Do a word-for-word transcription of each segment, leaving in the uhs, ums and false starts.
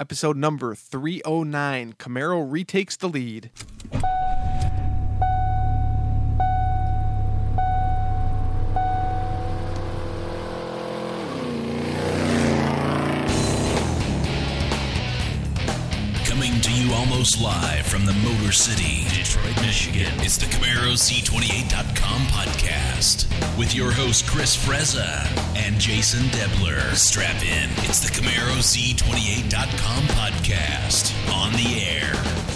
episode number three oh nine. Camaro retakes the lead. Coming to you almost live from the Motor City, Detroit, Michigan. It's the Camaro C twenty-eight dot com podcast with your host Chris Frezza and Jason Debler. Strap in. It's the Camaro C twenty-eight dot com podcast on the air.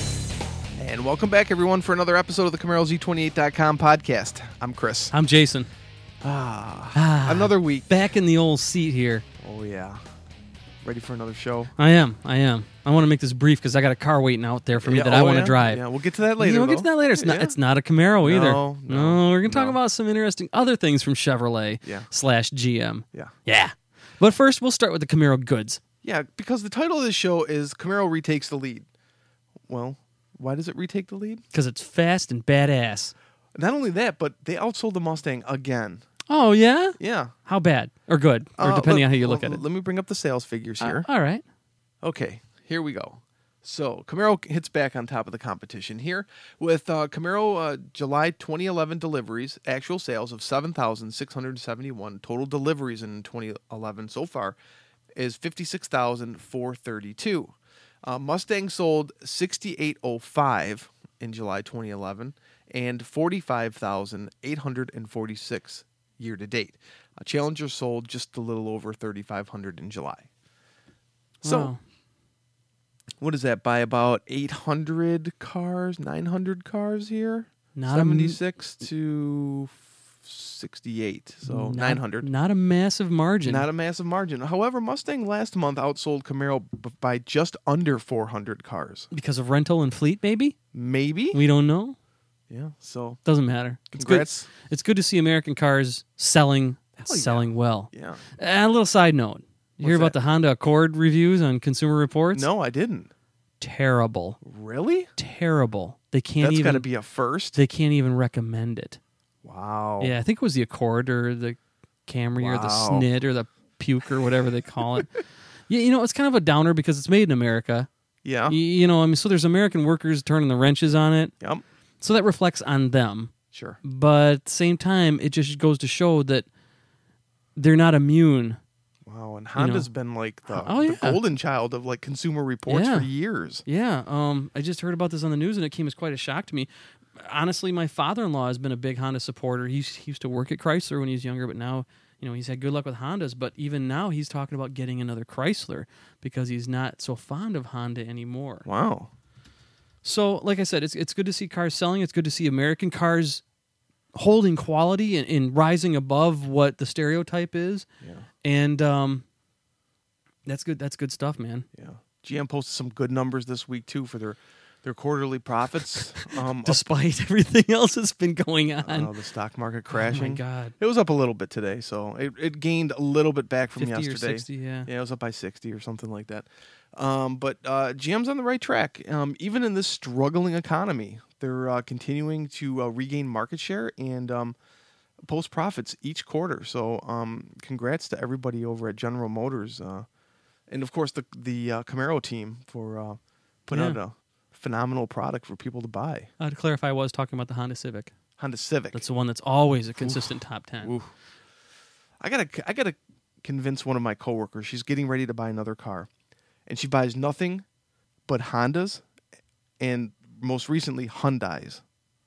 And welcome back, everyone, for another episode of the Camaro Z twenty-eight dot com podcast. I'm Chris. I'm Jason. Ah, Ah, another week. Back in the old seat here. Oh, yeah. Ready for another show? I am. I am. I want to make this brief because I got a car waiting out there for me Yeah, that oh, I want to yeah? drive. Yeah, we'll get to that later. Yeah, we'll get though. to that later. It's Yeah. not. It's not a Camaro either. No, no, we're gonna talk no. about some interesting other things from Chevrolet Yeah. slash G M. Yeah. Yeah. But first, we'll start with the Camaro goods. Yeah, because the title of this show is Camaro retakes the lead. Well, why does it retake the lead? Because it's fast and badass. Not only that, but they outsold the Mustang again. Oh yeah. Yeah. How bad or good, or Uh, depending let- on how you look let- at it. Let me bring up the sales figures Uh, here. all right. Okay, here we go. So Camaro hits back on top of the competition here with uh, Camaro uh, July twenty eleven deliveries, actual sales of seven thousand six hundred seventy-one. Total deliveries in twenty eleven so far is fifty-six thousand four hundred thirty-two. Uh, Mustang sold sixty-eight oh five in July twenty eleven and forty-five thousand eight hundred forty-six year to date. Uh, Challenger sold just a little over thirty-five hundred in July. So, Wow. what is that? By about eight hundred cars, nine hundred cars here? Not a m- seventy-six to sixty-eight. So not, nine hundred. Not a massive margin. Not a massive margin. However, Mustang last month outsold Camaro b- by just under four hundred cars. because of rental and fleet, maybe. Maybe? We don't know. Yeah. So, Doesn't matter. It's good. congrats. It's good to see American cars selling Hell yeah. selling well. Yeah. And a little side note. You hear What's about that? the Honda Accord reviews on Consumer Reports? No, I didn't. Terrible. Really? Terrible. They can't That's got even to be a first. they can't even recommend it. Wow. Yeah, I think it was the Accord or the Camry or the Wow. Snit or the Puke or whatever they call it. Yeah, you know, it's kind of a downer because it's made in America. Yeah. Y- You know, I mean, so there's American workers turning the wrenches on it. Yep. So that reflects on them. Sure. But at the same time, it just goes to show that they're not immune. Wow, and Honda's know. been like the, Oh, the yeah. golden child of like Consumer Reports Yeah. for years. Yeah, um, I just heard about this on the news, and it came as quite a shock to me. Honestly, my father-in-law has been a big Honda supporter. He's, he used to work at Chrysler when he was younger, but now, you know, he's had good luck with Hondas. But even now, he's talking about getting another Chrysler because he's not so fond of Honda anymore. Wow. So, like I said, it's it's good to see cars selling. It's good to see American cars holding quality and, and rising above what the stereotype is. Yeah. And um, that's good. That's good stuff, man. Yeah. G M posted some good numbers this week too for their their quarterly profits. Um, up, Despite everything else that's been going on. uh, the stock market crashing. Oh my God. It was up a little bit today, so it, it gained a little bit back from fifty yesterday. or sixty, yeah. Yeah, it was up by sixty or something like that. Um, but uh, G M's on the right track. Um, even in this struggling economy, they're uh, continuing to uh, regain market share and um, post profits each quarter. So um, congrats to everybody over at General Motors. Uh, and, of course, the the uh, Camaro team for uh, putting Yeah. out a phenomenal product for people to buy. Uh, to clarify, I was talking about the Honda Civic. Honda Civic. That's the one that's always a consistent top ten. Ooh. I gotta, I gotta convince one of my coworkers. She's getting ready to buy another car, and she buys nothing but Hondas, and most recently Hyundais.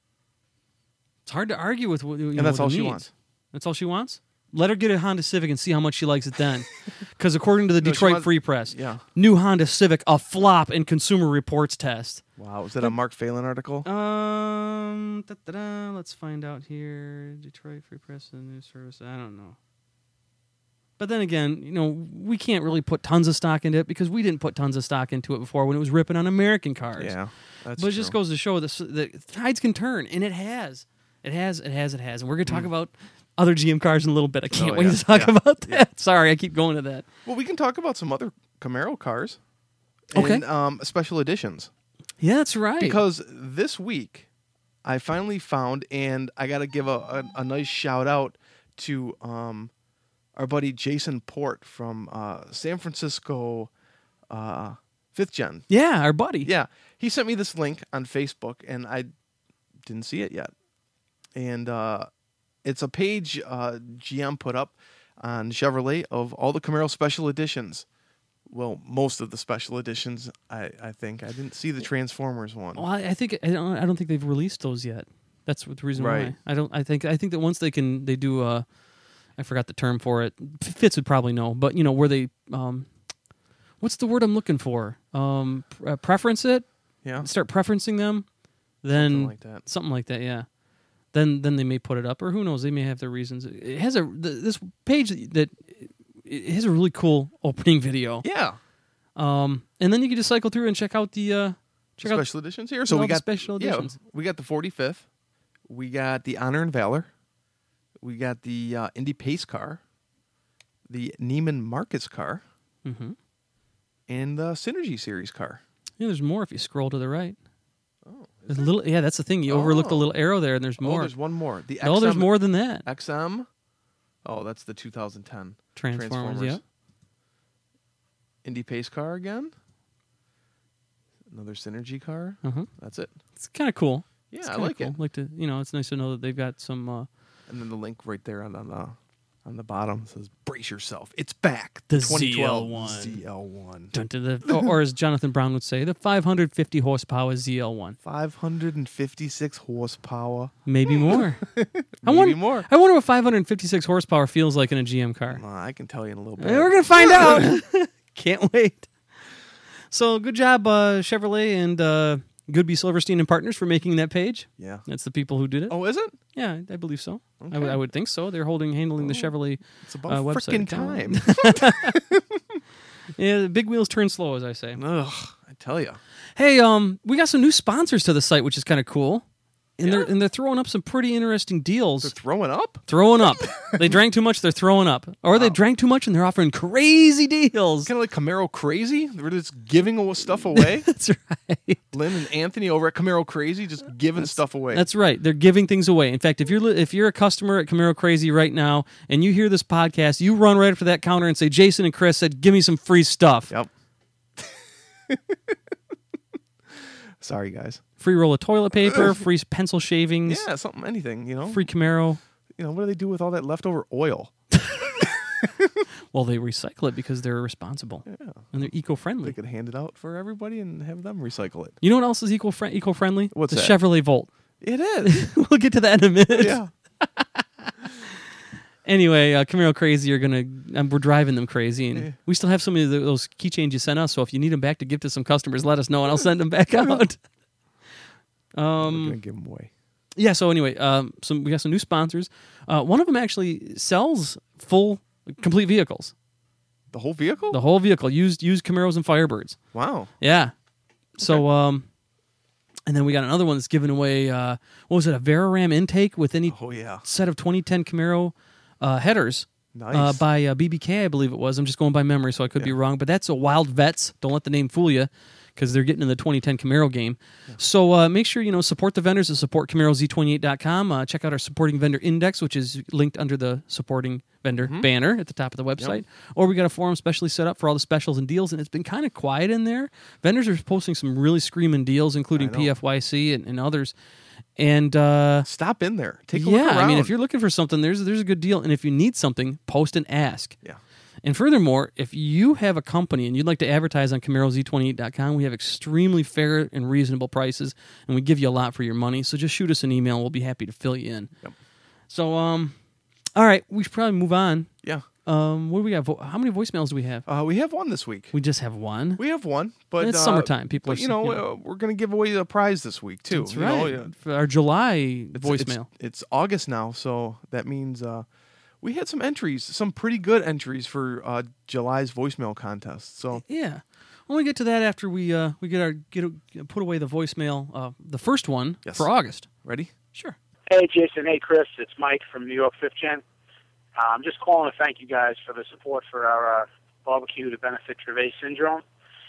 It's hard to argue with what you know, And that's what all it she needs. wants. That's all she wants? Let her get a Honda Civic and see how much she likes it then. Because according to the No, she Detroit wants- Free Press, Yeah. new Honda Civic, a flop in Consumer Reports test. Wow. Was that a Mark Phelan article? Um, da-da-da, let's find out here. Detroit Free Press and News Service. I don't know. But then again, you know, we can't really put tons of stock into it because we didn't put tons of stock into it before when it was ripping on American cars. Yeah. That's but it true. just goes to show that the tides can turn, and it has. It has, it has, it has. And we're going to talk about other G M cars in a little bit. I can't Oh, wait yeah, to talk yeah, about that. yeah. Sorry, I keep going to that. Well, we can talk about some other Camaro cars. Okay. And, um, special editions. Yeah, that's right. Because this week, I finally found, and I got to give a, a, a nice shout out to um, our buddy Jason Port from uh, San Francisco uh, fifth gen. Yeah, our buddy. Yeah, he sent me this link on Facebook, and I didn't see it yet. And uh, it's a page uh, G M put up on Chevrolet of all the Camaro special editions. Well, most of the special editions, I, I think. I didn't see the Transformers one. Well, I, I think I don't. I don't think they've released those yet. That's what the reason Right. why. I don't. I think. I think that once they can, they do. Uh, I forgot the term for it. Fitz would probably know, but you know where they. Um, what's the word I'm looking for? Um, uh, preference it. Yeah, Start preferencing them. Then something like that. Something like that. Yeah. Then then they may put it up, or who knows? They may have their reasons. It has a th- this page that it has a really cool opening video. Yeah, Um, and then you can just cycle through and check out the uh, check out special editions here. So all we the got special editions. Yeah, we got the forty-fifth. We got the Honor and Valor. We got the uh, Indy Pace car, the Neiman Marcus car, Mm-hmm. and the Synergy Series car. Yeah, there's more if you scroll to the right. Oh, There's a little. Yeah, that's the thing. You overlook the Oh. little arrow there, and there's Oh, more. there's one more. The no, there's X M more than that. X M. Oh, that's the two thousand ten Transformers. Yep. Indy Pace car again. Another Synergy car. Uh huh. That's it. It's kind of cool. Yeah, It's I kinda like cool. it. Like to, you know, it's nice to know that they've got some. Uh, And then the link right there on on the on the bottom says "Brace yourself, it's back." The twenty twelve Z L one. Z L one. dun, dun, dun, or, or as Jonathan Brown would say, the five hundred fifty horsepower Z L one. five hundred fifty-six horsepower. Maybe more. I Maybe wonder, more. I wonder what five hundred fifty-six horsepower feels like in a G M car. Uh, I can tell you in a little bit. And we're gonna find out. Can't wait. So good job, uh, Chevrolet and uh, Goodby Silverstein and Partners for making that page. Yeah. That's the people who did it. Oh, is it? Yeah, I believe so. I, Okay. w- I would think so. They're holding, handling the Chevrolet. It's about Uh, website freaking account. time. Yeah, the big wheels turn slow, as I say. Ugh, I tell you. Hey, um, we got some new sponsors to the site, which is kind of cool, and Yeah. they're and they're throwing up some pretty interesting deals. They're throwing up. Throwing up. They drank too much, they're throwing up. Or they drank too much and they're offering crazy deals. Kind of like Camaro Crazy. They're just giving aw- stuff away. That's right. Lynn and Anthony over at Camaro Crazy just giving stuff away. That's right. They're giving things away. In fact, if you're li- if you're a customer at Camaro Crazy right now and you hear this podcast, you run right up to that counter and say, Jason and Chris said, give me some free stuff. Yep. Sorry, guys. Free roll of toilet paper, free pencil shavings, Yeah, something, anything, you know. free Camaro. You know, what do they do with all that leftover oil? Well, they recycle it because they're responsible Yeah. and they're They eco-friendly. could hand it out for everybody and have them recycle it. You know what else is eco eco-friendly? What's the that? Chevrolet Volt. It is. We'll get to that in a minute. Yeah. Anyway, uh, Camaro Crazy are gonna. Um, we're driving them crazy, and Yeah. we still have some of the, those keychains you sent us. So if you need them back to give to some customers, let us know, and I'll send them back out. I'm Um. going to give them away. Yeah. So anyway, um, some we got some new sponsors. Uh, one of them actually sells full, complete vehicles. The whole vehicle? The whole vehicle, used used Camaros and Firebirds. Wow. Yeah. So um, and then we got another one that's giving away. Uh, what was it? A Veraram intake with any Oh, yeah. set of twenty ten Camaro uh, headers. Nice. Uh, by uh, B B K, I believe it was. I'm just going by memory, so I could be Yeah. wrong. But that's a Wild Vets. Don't let the name fool you, because they're getting in the twenty ten Camaro game. So uh, make sure you know support the vendors and support Camaro Z twenty-eight dot com. Uh, check out our supporting vendor index, which is linked under the supporting vendor Mm-hmm. banner at the top of the website. Or we got a forum specially set up for all the specials and deals, and it's been kind of quiet in there. Vendors are posting some really screaming deals, including I know. P F Y C and, and others. And uh, Stop in there. Take a yeah, look around. I mean, if you're looking for something, there's there's a good deal. And if you need something, post and ask. Yeah. And furthermore, if you have a company and you'd like to advertise on Camaro Z twenty-eight dot com, we have extremely fair and reasonable prices, and we give you a lot for your money. So just shoot us an email, and we'll be happy to fill you in. Yep. So, um, all right, we should probably move on. Yeah. Um, what do we got? Vo- How many voicemails do we have? Uh, we have one this week. We just have one. We have one, but It's uh, summertime. People But are, you know, you know. Uh, we're going to give away a prize this week too. That's you right. know, yeah. For our July It's- voicemail. It's, it's August now, so that means uh, we had some entries, some pretty good entries for uh, July's voicemail contest. So Yeah, when we get to that after we uh, we get our get a, put away the voicemail, uh, the first one Yes. for August. ready? Sure. Hey, Jason. Hey, Chris. It's Mike from New York fifth Gen. Uh, I'm just calling to thank you guys for the support for our uh, barbecue to benefit Dravet syndrome.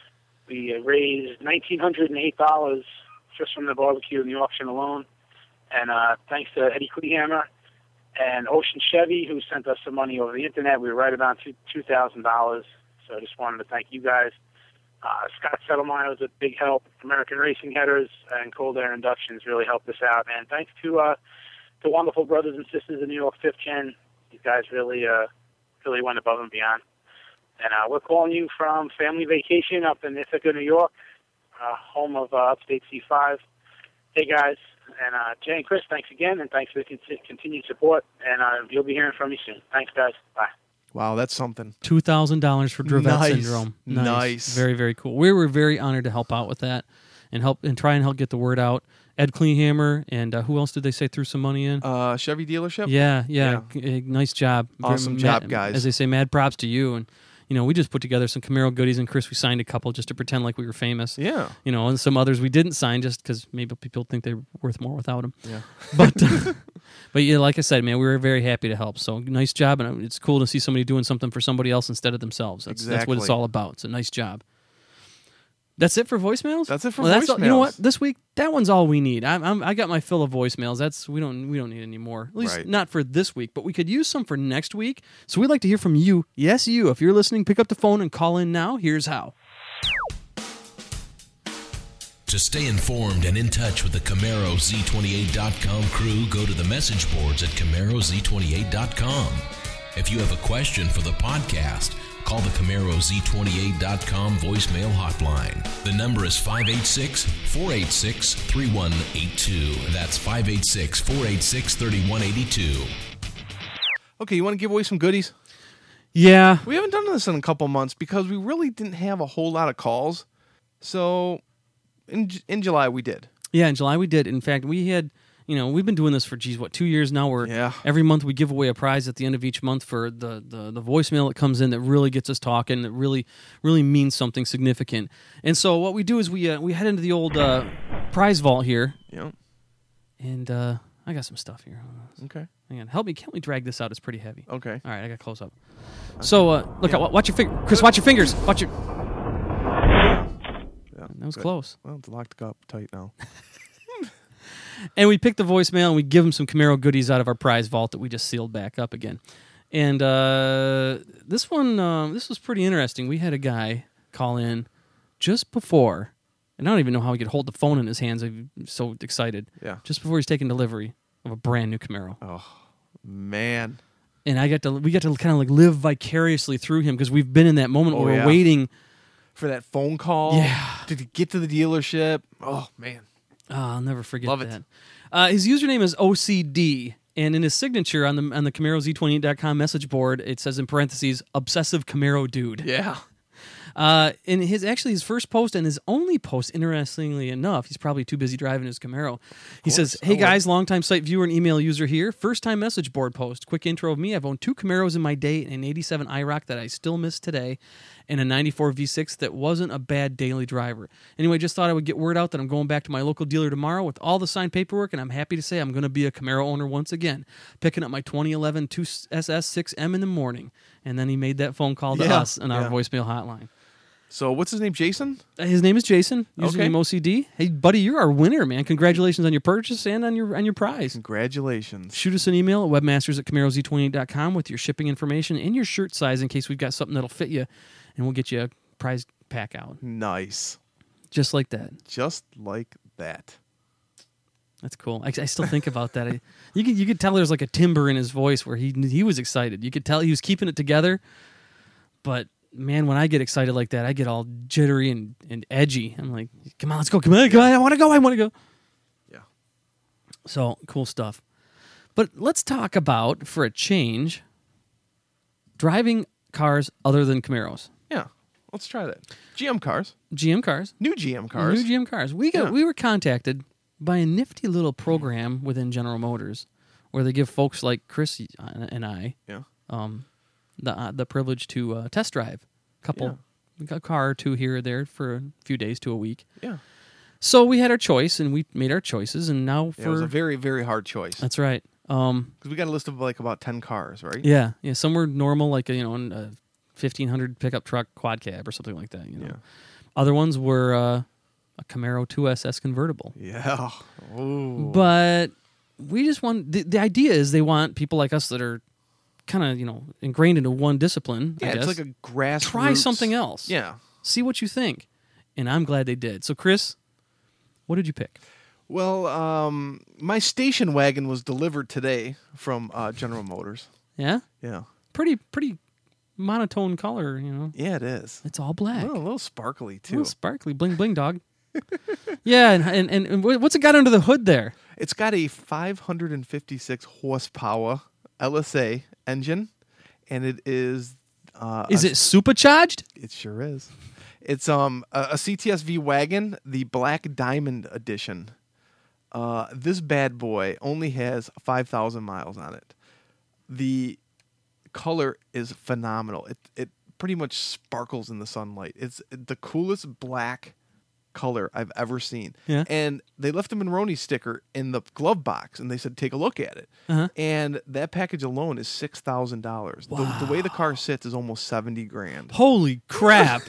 We uh, raised one thousand nine hundred eight dollars just from the barbecue and the auction alone. And uh, thanks to Eddie Kleehammer and Ocean Chevy, who sent us some money over the internet. We were right about two thousand dollars. So I just wanted to thank you guys. Uh, Scott Settlemyer was a big help. American Racing Headers and Cold Air Inductions really helped us out. And thanks to uh, the wonderful brothers and sisters in New York fifth Gen. These guys really, uh, really went above and beyond. And uh, we're calling you from family vacation up in Ithaca, New York, uh, home of uh, Upstate C five. Hey, guys. And uh, Jay and Chris, thanks again, and thanks for the con- continued support. And uh, you'll be hearing from me soon. Thanks, guys. Bye. Wow, that's something. Two thousand dollars for Dravet Nice. syndrome. Nice. Very, very cool. We were very honored to help out with that and help and try and help get the word out. Ed Kleinhammer and uh, who else did they say threw some money in? Uh, Chevy dealership? Yeah, yeah, G- nice job. Awesome Very- job, mad- guys. As they say, mad props to you. And you know, we just put together some Camaro goodies, and Chris, we signed a couple just to pretend like we were famous. Yeah. You know, and some others we didn't sign just because maybe people think they're worth more without them. Yeah. But, but yeah, like I said, man, we were very happy to help. So nice job, and it's cool to see somebody doing something for somebody else instead of themselves. That's, that's what it's Exactly. all about. It's a nice job. That's it for voicemails. That's it for well, that's all- you know what? voicemails. This week, that one's all we need. I'm, I'm, I got my fill of voicemails. That's we don't we don't need any more. At least Right. not for this week. But we could use some for next week. So we'd like to hear from you. Yes, you. If you're listening, pick up the phone and call in now. Here's how. To stay informed and in touch with the Camaro Z twenty-eight dot com crew, go to the message boards at Camaro Z twenty-eight dot com. If you have a question for the podcast, call the Camaro Z twenty-eight dot com voicemail hotline. The number is five eight six, four eight six, three one eight two. That's five eight six, four eight six, three one eight two. Okay, you want to give away some goodies? Yeah. We haven't done this in a couple months because we really didn't have a whole lot of calls. So in in July we did. Yeah, in July we did. In fact, we had, you know, we've been doing this for, geez, what, two years now, where Yeah. every month we give away a prize at the end of each month for the, the, the voicemail that comes in that really gets us talking, that really, really means something significant. And so what we do is we uh, we head into the old uh, prize vault here, Yeah. and uh, I got some stuff here. Okay. Hang on, help me, help me drag this out. It's pretty heavy. Okay. All right, I got close up. So, uh, look, out, watch your finger, Chris. Watch your fingers. Watch your. Yeah. That was Good. close. Well, it's locked up tight now. And we pick the voicemail and we give them some Camaro goodies out of our prize vault that we just sealed back up again. And uh, this one, um, this was pretty interesting. We had a guy call in just before, and I don't even know how he could hold the phone in his hands. I'm so excited. Yeah. Just before he's taking delivery of a brand new Camaro. Oh, man. And I got to, we got to kind of like live vicariously through him because we've been in that moment Oh, where yeah. we're waiting. For that phone call. Yeah. To get to the dealership. Oh, man. Oh, I'll never forget Love it. that. Uh, his username is O C D, and in his signature on the on the Camaro Z twenty-eight dot com message board, it says in parentheses, obsessive Camaro dude. Yeah. Uh, in his actually his first post and his only post, interestingly enough, he's probably too busy driving his Camaro. He says, "Hey Oh, guys, longtime site viewer and email user here. First time message board post. Quick intro of me. I've owned two Camaros in my day, an eighty-seven I ROC that I still miss today, and a ninety-four V six that wasn't a bad daily driver. Anyway, just thought I would get word out that I'm going back to my local dealer tomorrow with all the signed paperwork, and I'm happy to say I'm going to be a Camaro owner once again, picking up my twenty eleven two S S six M in the morning." And then he made that phone call to Yeah, us on our yeah. voicemail hotline. So what's his name? Jason? Uh, His name is Jason. Okay. Username O C D. Hey, buddy, you're our winner, man. Congratulations on your purchase and on your on your prize. Congratulations. Shoot us an email at webmasters at Camaro Z twenty-eight dot com with your shipping information and your shirt size in case we've got something that'll fit you, and we'll get you a prize pack out. Nice. Just like that. Just like that. That's cool. I, I still think about that. I, you could you could tell there's like a timbre in his voice where he he was excited. You could tell he was keeping it together, but man, when I get excited like that, I get all jittery and, and edgy. I'm like, come on, let's go. Come on, come on. I want to go. I want to go. Yeah. So, cool stuff. But let's talk about, for a change, driving cars other than Camaros. Yeah. Let's try that. G M cars. G M cars. New G M cars. New G M cars. We got Yeah. we were contacted by a nifty little program within General Motors where they give folks like Chris and I Yeah. um, the uh, the privilege to uh, test drive a couple a car or two here or there for a few days to a week. Yeah. So we had our choice and we made our choices, and now Yeah, it was for a very, very hard choice. that's right. Um, Because we got a list of like about ten cars, right? yeah, yeah. Some were normal, like a, you know, a fifteen hundred pickup truck quad cab or something like that. You know, Yeah. other ones were uh, a Camaro two S S convertible. Yeah. Ooh. But we just want the, the idea is they want people like us that are kind of, you know, ingrained into one discipline. yeah, I guess. it's like a grassroots. Try something else. Yeah. See what you think. and I'm glad they did. So, Chris, what did you pick? Well, um, my station wagon was delivered today from uh, General Motors. Yeah? Yeah. Pretty, pretty monotone color, you know. Yeah, it is. It's all black. Oh, a little sparkly, A too. little sparkly, bling, bling, dog. Yeah, and, and, and, and what's it got under the hood there? It's got a five hundred fifty-six horsepower L S A engine, and it is... Uh, Is a- it supercharged? It sure is. It's um a, a C T S V wagon, the Black Diamond Edition. Uh, this bad boy only has five thousand miles on it. The color is phenomenal. It it pretty much sparkles in the sunlight. It's the coolest black color I've ever seen. Yeah. And they left a Monroney sticker in the glove box, and they said, take a look at it. Uh-huh. And that package alone is six thousand dollars. The, the way the car sits is almost seventy grand. Holy crap.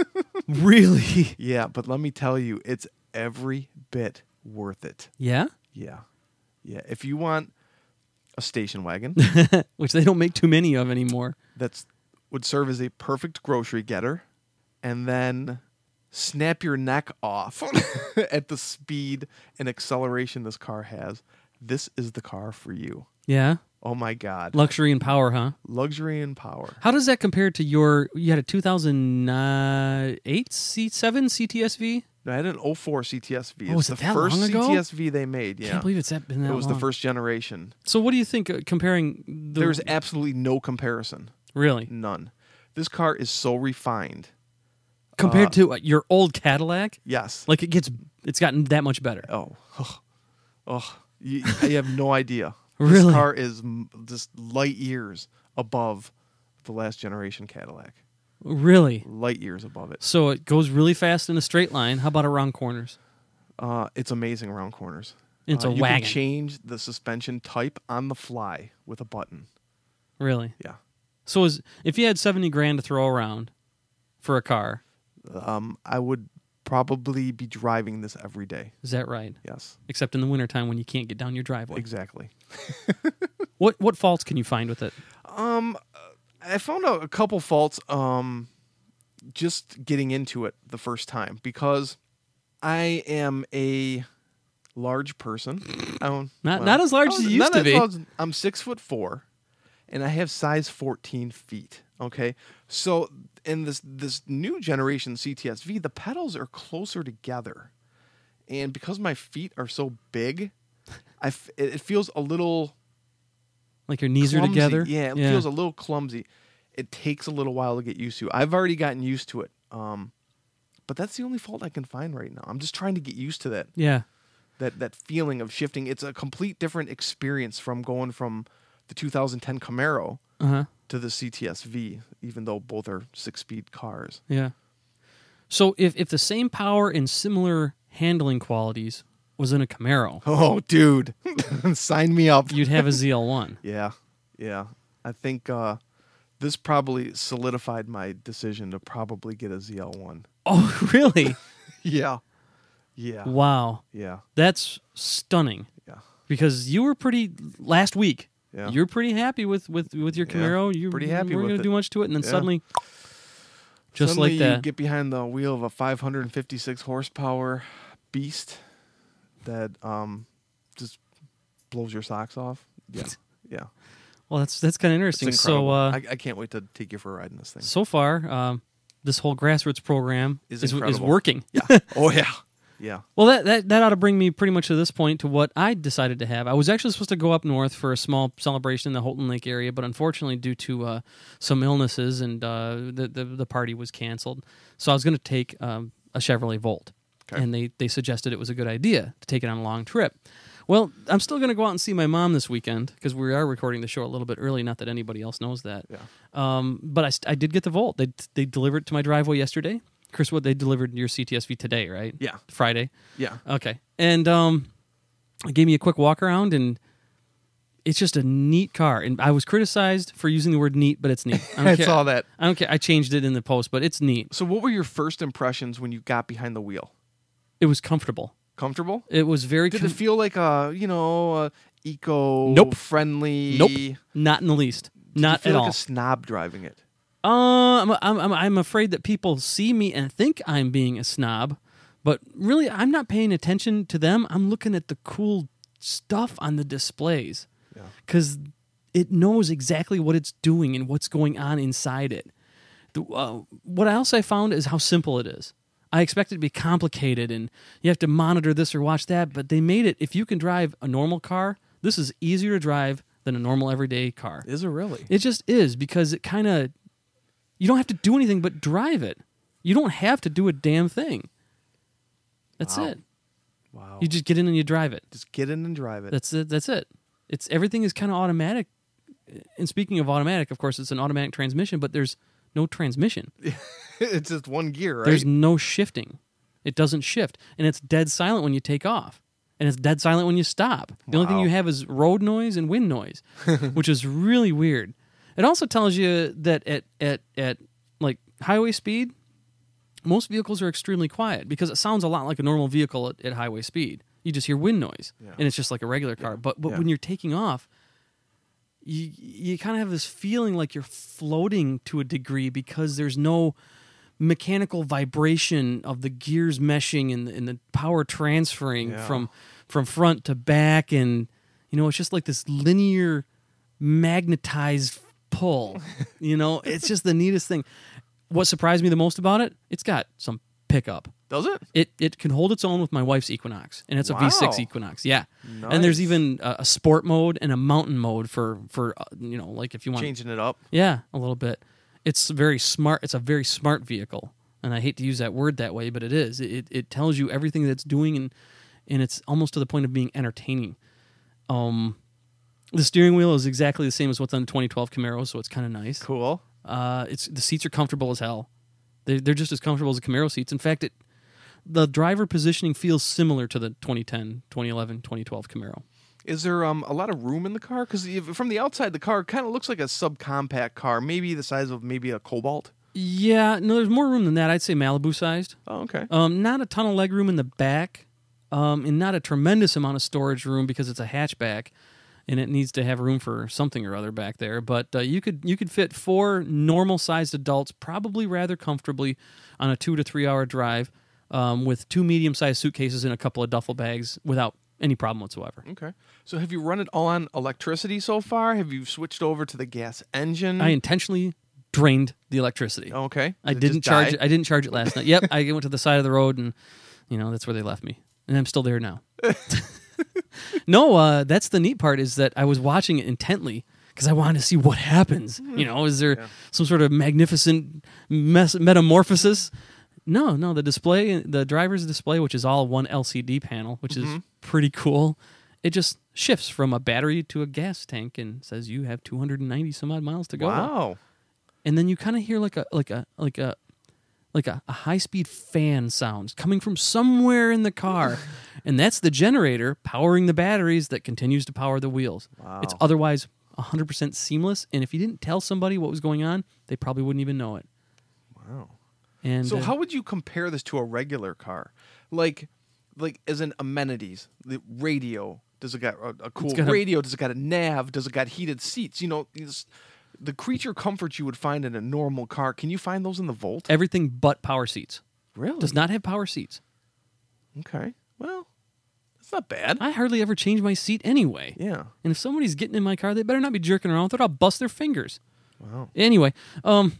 Really? Yeah, but let me tell you, it's every bit worth it. Yeah? Yeah. Yeah. If you want a station wagon Which they don't make too many of anymore. that's would serve as a perfect grocery getter, and then snap your neck off at the speed and acceleration this car has, this is the car for you. Yeah? Oh my God. Luxury and power, huh? Luxury and power. How does that compare to your, you had a two thousand eight C seven C T S V? I had an oh four C T S V. Oh, It's was the it that first long ago? C T S V they made. Yeah. Can't believe it's that, been that it was long. the first generation. So what do you think uh, comparing the... There's absolutely no comparison. Really? None. This car is so refined. Compared Uh, to uh, your old Cadillac? Yes. Like it gets, it's gotten that much better. Oh. Oh. Oh. You, you have no idea. Really? This car is m- just light years above the last generation Cadillac. Really? Light years above it. So it goes really fast in a straight line. How about around corners? Uh, it's amazing around corners. It's Uh, a you wagon. can change the suspension type on the fly with a button. Really? Yeah. So is, if you had seventy grand to throw around for a car, Um, I would probably be driving this every day. is that right? Yes. Except in the wintertime when you can't get down your driveway. Exactly. What what faults can you find with it? Um, I found a, a couple faults. Um, just getting into it the first time because I am a large person. I don't, Not- not as large as you used not to as be. large- I'm six foot four, and I have size fourteen feet. Okay, so in this this new generation C T S V, the pedals are closer together, and because my feet are so big, I f- it it feels a little. Like your knees are clumsy. together? Yeah, it feels a little clumsy. It takes a little while to get used to. I've already gotten used to it. Um, but that's the only fault I can find right now. I'm just trying to get used to that Yeah. that that feeling of shifting. It's a complete different experience from going from the two thousand ten Camaro Uh-huh. to the C T S V, even though both are six-speed cars. Yeah. So if, if the same power and similar handling qualities was in a Camaro, Oh, dude. Sign me up. you'd have a Z L one. Yeah. Yeah. I think uh, this probably solidified my decision to probably get a Z L one. Oh, really? Yeah. Yeah. Wow. Yeah. That's stunning. Yeah. Because you were pretty last week. Yeah. You're pretty happy with, with, with your Yeah, Camaro. You pretty you happy weren't with gonna it. do much to it, and then Yeah. suddenly, just Suddenly like you that. get behind the wheel of a five hundred fifty-six horsepower beast that um just blows your socks off. Yeah. Yeah. Well, that's that's kind of It's interesting. So, incredible. uh, I, I can't wait to take you for a ride in this thing. so far, um, this whole grassroots program Is is, is incredible. working. Yeah. Oh yeah. Yeah. Well, that, that that ought to bring me pretty much to this point to what I decided to have. I was actually supposed to go up north for a small celebration in the Houghton Lake area, but unfortunately, due to uh, some illnesses, and uh, the, the the party was canceled. So I was going to take um, a Chevrolet Volt, Okay. and they they suggested it was a good idea to take it on a long trip. Well, I'm still going to go out and see my mom this weekend because we are recording the show a little bit early. Not that anybody else knows that. Yeah. Um, but I, st- I did get the Volt. They they delivered it to my driveway yesterday. Chris, what they delivered your C T S V today, right? Yeah. Friday. Yeah. Okay. And um, it gave me a quick walk around, and it's just a neat car. And I was criticized for using the word neat, but it's neat. I don't I care. saw that. I don't care. I changed it in the post, but it's neat. So what were your first impressions when you got behind the wheel? It was comfortable. Comfortable? It was very Did com- it feel like a, you know, a eco Nope. friendly? Nope. Not in the least. Did Not you feel at like all. a snob driving it? Uh, I'm, I'm I'm I'm afraid that people see me and think I'm being a snob, but really I'm not paying attention to them. I'm looking at the cool stuff on the displays because it knows exactly what it's doing and what's going on inside it. The, uh, what else I found is how simple it is. I expect it to be complicated and you have to monitor this or watch that, but they made it, if you can drive a normal car, this is easier to drive than a normal everyday car. Is it really? It just is, because it kind of, you don't have to do anything but drive it. You don't have to do a damn thing. That's Wow. it. Wow. You just get in and you drive it. Just get in and drive it. That's it. That's it. It's everything is kind of automatic. And speaking of automatic, of course, it's an automatic transmission, but there's no transmission. It's just one gear, right? There's no shifting. It doesn't shift, and it's dead silent when you take off, and it's dead silent when you stop. The only thing Wow. you have is road noise and wind noise, which is really weird. It also tells you that at at at like highway speed, most vehicles are extremely quiet because it sounds a lot like a normal vehicle at, at highway speed. You just hear wind noise, Yeah. and it's just like a regular car. But but Yeah. when you're taking off, you you kind of have this feeling like you're floating to a degree because there's no mechanical vibration of the gears meshing and the, and the power transferring Yeah. from from front to back, and you know it's just like this linear magnetized pull. You know, it's just the neatest thing. What surprised me the most about it, it's got some pickup. Does it? It it can hold its own with my wife's Equinox, and it's a Wow. V six Equinox. Yeah, and there's Nice. even a, a sport mode and a mountain mode for for uh, you know, like if you want. Changing it up. Yeah, a little bit. It's very smart. It's a very smart vehicle, and I hate to use that word that way, but it is. It it tells you everything that it's doing, and and it's almost to the point of being entertaining. Um, the steering wheel is exactly the same as what's on the twenty twelve Camaro, so it's kind of nice. Cool. Uh, it's the seats are comfortable as hell. They they're just as comfortable as the Camaro seats. In fact, it the driver positioning feels similar to the twenty ten, twenty eleven, twenty twelve Camaro. Is there um a lot of room in the car? Because from the outside, the car kind of looks like a subcompact car, maybe the size of maybe a Cobalt. Yeah, no, there's more room than that. I'd say Malibu sized. Oh, okay. Um, not a ton of leg room in the back, um, and not a tremendous amount of storage room because it's a hatchback, and it needs to have room for something or other back there. But uh, you could you could fit four normal sized adults probably rather comfortably on a two to three hour drive, um, with two medium sized suitcases and a couple of duffel bags without any problem whatsoever. Okay. So have you run it all on electricity so far? Have you switched over to the gas engine? I intentionally drained the electricity. Oh, okay. I Did it didn't just charge die? it. I didn't charge it last night. Yep, I went to the side of the road, and you know that's where they left me, and I'm still there now. No, uh, that's the neat part is that I was watching it intently because I wanted to see what happens. You know, is there Yeah. some sort of magnificent mes- metamorphosis? No, no. The display, the driver's display, which is all one L C D panel, which is pretty cool. It just shifts from a battery to a gas tank and says you have two hundred ninety some odd miles to go. Wow. And then you kind of hear like a like a like a like a, a high speed fan sound coming from somewhere in the car, and that's the generator powering the batteries that continues to power the wheels. Wow. It's otherwise one hundred percent seamless, and if you didn't tell somebody what was going on, they probably wouldn't even know it. Wow. And So uh, how would you compare this to a regular car? Like, like as in amenities, the radio. Does it got a, a cool got a- radio? Does it got a nav? Does it got heated seats? You know, these, the creature comforts you would find in a normal car. Can you find those in the Volt? everything but power seats Really? does not have power seats. Okay. Well, that's not bad. I hardly ever change my seat anyway. Yeah. And if somebody's getting in my car, they better not be jerking around with it. I'll bust their fingers. Wow. Anyway, um,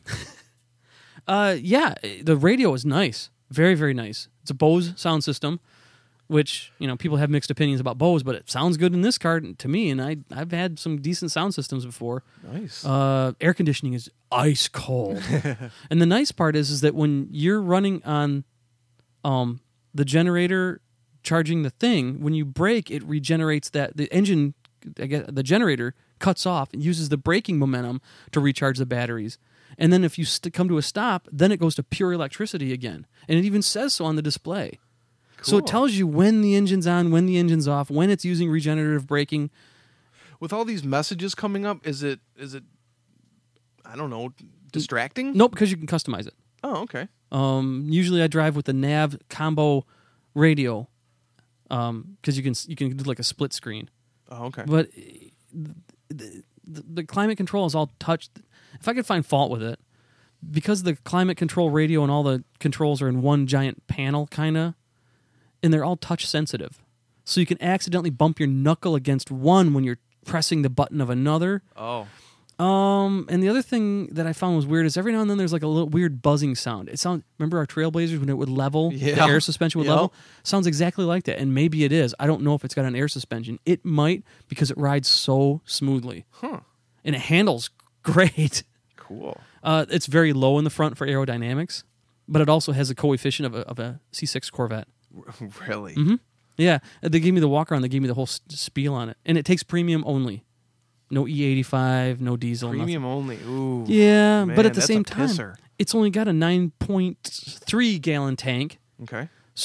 uh, yeah, the radio is nice, very, very nice. It's a Bose sound system, which you know people have mixed opinions about Bose, but it sounds good in this car to me. And I, I've had some decent sound systems before. Nice. Uh, air conditioning is ice cold, and the nice part is, is that when you're running on, um, the generator charging the thing, when you brake, it regenerates that the engine, I guess, the generator cuts off and uses the braking momentum to recharge the batteries. And then if you st- come to a stop, then it goes to pure electricity again. And it even says so on the display. So it Cool. tells you when the engine's on, when the engine's off, when it's using regenerative braking. With all these messages coming up, is it is it I don't know, distracting? Nope, because you can customize it. Oh, okay. Um, usually I drive with the Nav combo radio because you can you can do like a split screen. Oh, okay. But the, the, the climate control is all touched. If I could find fault with it, because the climate control radio and all the controls are in one giant panel, kind of, and they're all touch sensitive. So you can accidentally bump your knuckle against one when you're pressing the button of another. Oh. Um, and the other thing that I found was weird is every now and then there's like a little weird buzzing sound. It sounds. Remember our Trailblazers when it would level, Yeah. the air suspension would Yep. level? Sounds exactly like that, and maybe it is. I don't know if it's got an air suspension. It might because it rides so smoothly. Huh. And it handles great. Cool. Uh, it's very low in the front for aerodynamics, but it also has a coefficient of a, of a C six Corvette. Really? Mm-hmm. Yeah, they gave me the walk around. They gave me the whole s- spiel on it, and it takes premium only. No E eighty-five, no diesel. Premium only. Ooh. Nothing. Yeah, Man, but at the that's same a time, pisser. it's only got a nine point three gallon tank. Okay.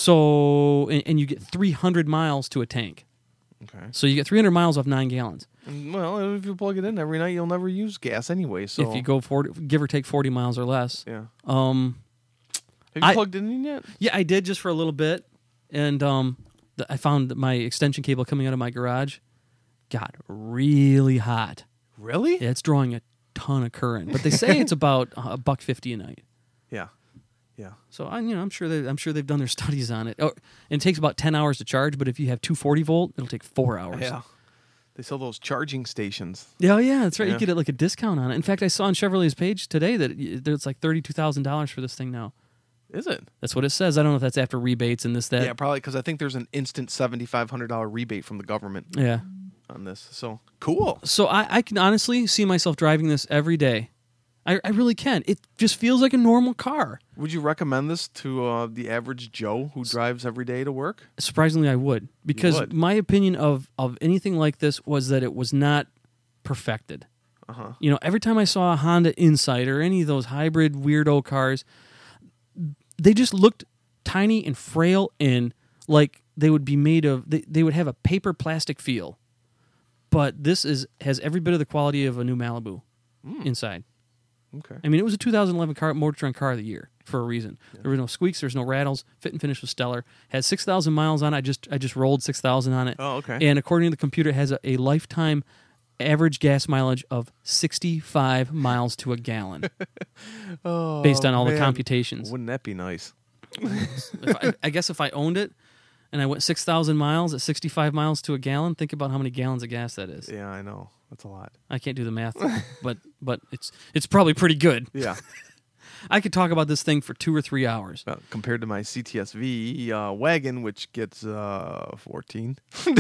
So, and, and you get three hundred miles to a tank. Okay. So you get three hundred miles off nine gallons. And, well, if you plug it in every night, you'll never use gas anyway. So If you go forty, give or take forty miles or less. yeah. Um, Have you I- plugged it in yet? yeah, I did just for a little bit, and um, the, I found that my extension cable coming out of my garage got really hot. Really? Yeah, it's drawing a ton of current, but they say it's about a buck fifty a night. Yeah. Yeah. So I, you know, I'm sure they, I'm sure they've done their studies on it. Oh, and it takes about ten hours to charge, but if you have two forty volt, it'll take four hours. Yeah. They sell those charging stations. Yeah, oh, yeah, that's right. Yeah. You get it like a discount on it. In fact, I saw on Chevrolet's page today that it- it's like thirty-two thousand dollars for this thing now. Is it? That's what it says. I don't know if that's after rebates and this that. yeah, probably because I think there's an instant seventy-five hundred dollars rebate from the government Yeah. on this. So cool. So I, I can honestly see myself driving this every day. I, I really can. It just feels like a normal car. Would you recommend this to uh, the average Joe who drives every day to work? Surprisingly, I would, because would? my opinion of of anything like this was that it was not perfected. Uh-huh. You know, every time I saw a Honda Insight or any of those hybrid weirdo cars, they just looked tiny and frail and like they would be made of. They, they would have a paper plastic feel. But this is has every bit of the quality of a new Malibu inside. Okay. I mean, it was a two thousand eleven car, Motor Trend car of the year for a reason. Yeah. There were no squeaks, there's no rattles. Fit and finish was stellar. Had six thousand miles on it. I just I just rolled six thousand on it. Oh, okay. And according to the computer, it has a, a lifetime average gas mileage of sixty-five miles to a gallon, oh, based on all man. the computations. Wouldn't that be nice? if I, I guess if I owned it and I went six thousand miles at sixty-five miles to a gallon, think about how many gallons of gas that is. Yeah, I know. That's a lot. I can't do the math, but but it's it's probably pretty good. Yeah. I could talk about this thing for two or three hours. Well, compared to my C T S V uh, wagon, which gets uh, fourteen.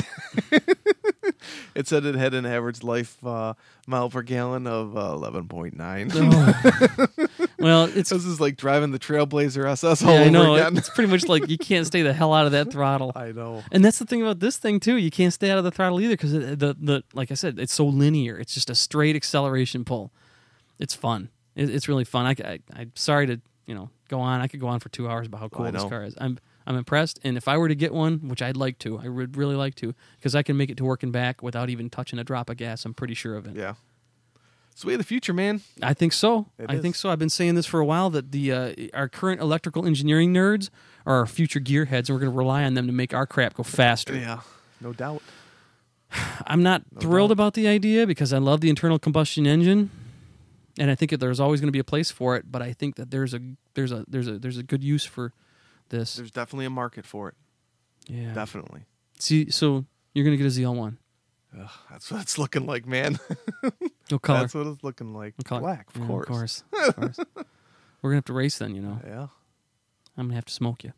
It said it had an average life uh, mile per gallon of uh, eleven point nine. Oh. Well, it's This is like driving the Trailblazer S S all yeah, I over know. again. It's pretty much like you can't stay the hell out of that throttle. I know. And that's the thing about this thing too. You can't stay out of the throttle either because the the like I said, it's so linear. It's just a straight acceleration pull. It's fun. It, it's really fun. I, I I'm sorry to you know go on. I could go on for two hours about how cool I this know. car is. I'm I'm impressed. And if I were to get one, which I'd like to, I would really like to, because I can make it to work and back without even touching a drop of gas. I'm pretty sure of it. Yeah. It's the way of the future, man. I think so. It I is. think so. I've been saying this for a while that the uh, our current electrical engineering nerds are our future gearheads, and we're going to rely on them to make our crap go faster. Yeah. No doubt. I'm not No thrilled doubt. about the idea because I love the internal combustion engine, and I think that there's always going to be a place for it. But I think that there's a there's a there's a there's a good use for this. There's definitely a market for it. Yeah. Definitely. See, so you're going to get a Z L one. Ugh, that's what it's looking like, man. No color. That's what it's looking like. No color. Black, of Yeah, course. Of course. Of course. We're going to have to race then, you know. Yeah. I'm going to have to smoke you.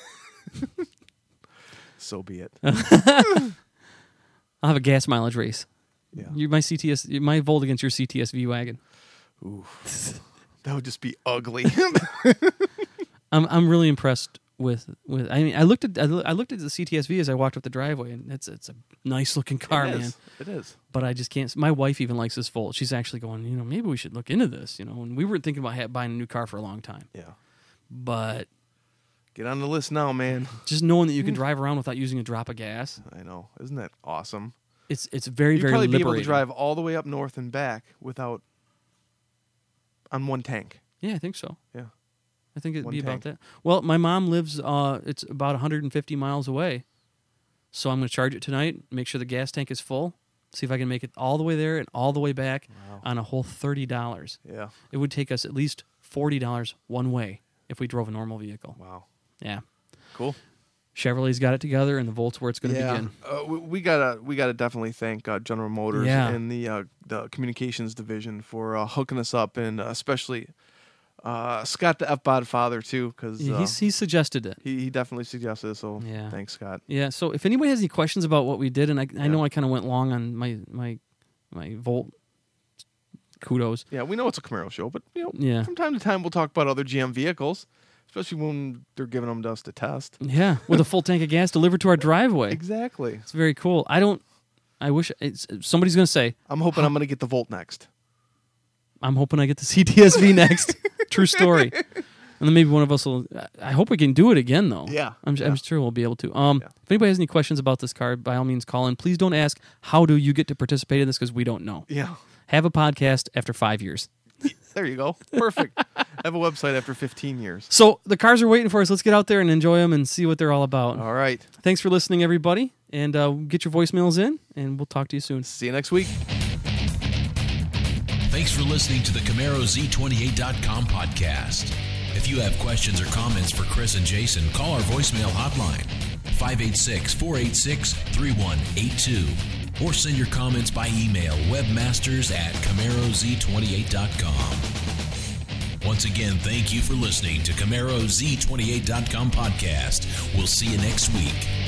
So be it. I'll have a gas mileage race. Yeah. You my C T S my volt against your C T S V wagon. Ooh. That would just be ugly. I'm I'm really impressed with with. I mean, I looked at I loo- I looked at the C T S V as I walked up the driveway, and it's it's a nice looking car, it man. is. It is. But I just can't. My wife even likes this Volt. She's actually going, you know, maybe we should look into this. You know, and we were thinking about ha- buying a new car for a long time. Yeah. But Get on the list now, man. just knowing that you can drive around without using a drop of gas, I know. Isn't that awesome? it's it's very You'd very probably liberating. be able to drive all the way up north and back without on one tank. Yeah, I think so. Yeah. I think it'd One be about tank. that. Well, my mom lives. Uh, it's about one hundred fifty miles away, so I'm going to charge it tonight. Make sure the gas tank is full. See if I can make it all the way there and all the way back Wow. on a whole thirty dollars. Yeah. It would take us at least forty dollars one way if we drove a normal vehicle. Wow. Yeah. Cool. Chevrolet's got it together, and the Volt's where it's going to yeah. begin. Uh, we, we gotta we gotta definitely thank uh, General Motors Yeah. and the uh, the communications division for uh, hooking us up, and uh, especially uh, Scott the F-Bod father too, because uh, He's, he suggested it. he, he definitely suggested it. So Yeah. thanks, Scott. Yeah, so if anybody has any questions about what we did, and I, I Yeah. know I kind of went long on my, my, my Volt, kudos. Yeah, we know it's a Camaro show, but you know, Yeah. from time to time we'll talk about other G M vehicles, especially when they're giving them to us to test. Yeah, with a full tank of gas delivered to our driveway. Exactly. It's very cool. I don't, I wish, it's, somebody's going to say, I'm hoping I'm going to get the Volt next. I'm hoping I get the C T S V next. True story. And then maybe one of us will, I hope we can do it again, though. Yeah. I'm, Yeah. I'm sure we'll be able to. Um, Yeah. If anybody has any questions about this car, by all means call in. Please don't ask, how do you get to participate in this, because we don't know. Yeah. Have a podcast after five years. There you go. Perfect. I have a website after fifteen years. So the cars are waiting for us. Let's get out there and enjoy them and see what they're all about. All right. Thanks for listening, everybody. And uh, get your voicemails in, and we'll talk to you soon. See you next week. Thanks for listening to the Camaro Z twenty-eight dot com podcast. If you have questions or comments for Chris and Jason, call our voicemail hotline, five eight six, four eight six, three one eight two, or send your comments by email, webmasters at Camaro Z twenty-eight dot com. Once again, thank you for listening to Camaro Z twenty-eight dot com podcast. We'll see you next week.